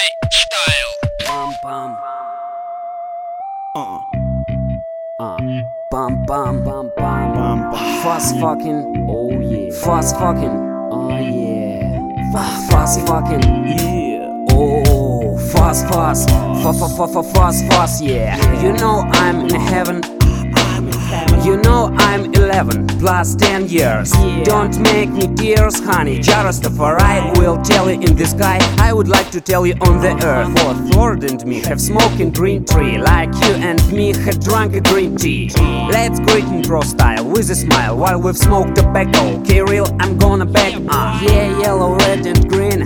my style. Bum bum. Bum bum bum bum. Fast fucking. Oh yeah. Fast fucking. Oh yeah. Fast fucking. Yeah. Oh, fast, yeah. You know I'm in heaven. You know I'm 11 plus 10 years. Don't make me tears, honey. Jarastafari will tell you in the sky. I would like to tell you on the earth. For Lord and me have smoking green tree, like you and me had drunk a green tea. Let's greet in pro style with a smile while we've smoked tobacco. Okay, real, I'm gonna back. Yeah, yellow, red and green.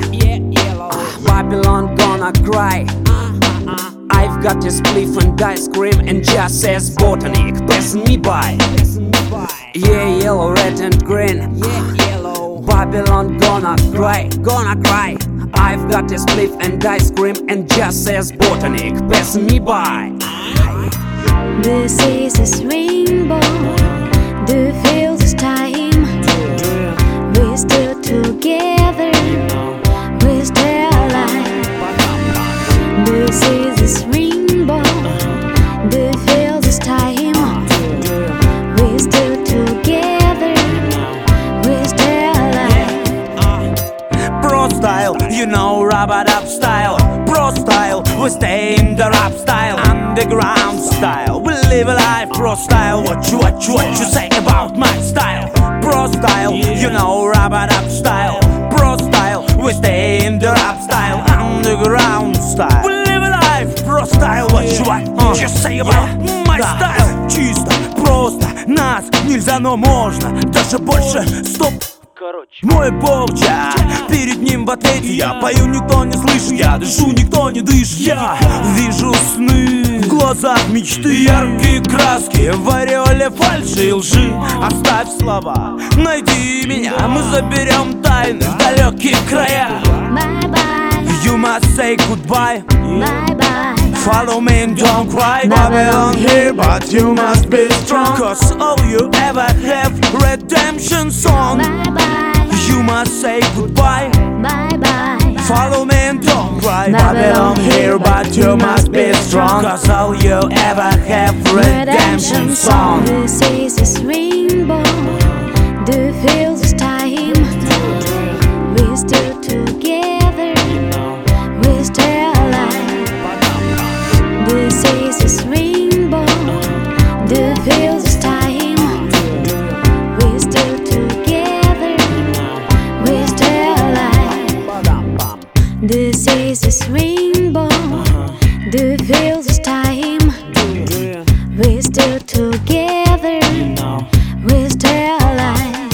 Babylon gonna cry. I've got a spliff and ice cream and just says botanic passing me by. Yeah, yellow, red and green. Babylon gonna cry. I've got a spliff and ice cream and just says botanic passing me by. This is this rainbow. Do you feel this time? We're still together. We're still alive. This is this rainbow. Do you feel this time? We're still together. We're still alive. Pro style, you know, rub-a-dub style. Pro style, we stay in the rap style. Underground style, we live a life. Pro style, what you say about my style? Pro style, you know, rub-a-dub style. Pro style, we stay in the rap style. Underground style, we live a life. Pro style, what you say about my style? Чисто, просто, нас нельзя, но можно. Даже больше, стоп. Мой бог, я перед ним в ответе. Я пою, никто не слышит. Я дышу, никто не дышит. Я вижу сны в глазах мечты. Яркие краски в ореоле фальши и лжи. Оставь слова, найди меня. Мы заберем тайны в далекие края. Bye-bye. You must say goodbye. Bye-bye. Follow me and don't cry. Babylon here, but you must be strong. Cause all you ever have, redemption song. Bye-bye. You must say goodbye. Bye-bye. Follow me and don't cry. Babylon here, but you must be strong. Cause all you ever have, redemption song. This is this rainbow. Do you feel this time? We're still together. We're still alive. This is this rainbow. Do you feel this time? We're still together. We're still alive. This is this rainbow. Do you feel this time? We're still together. We're still alive.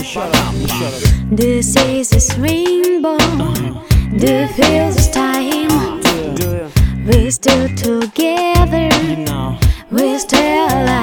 This is this rainbow. Do you feel this time? We're still together. We're still alive.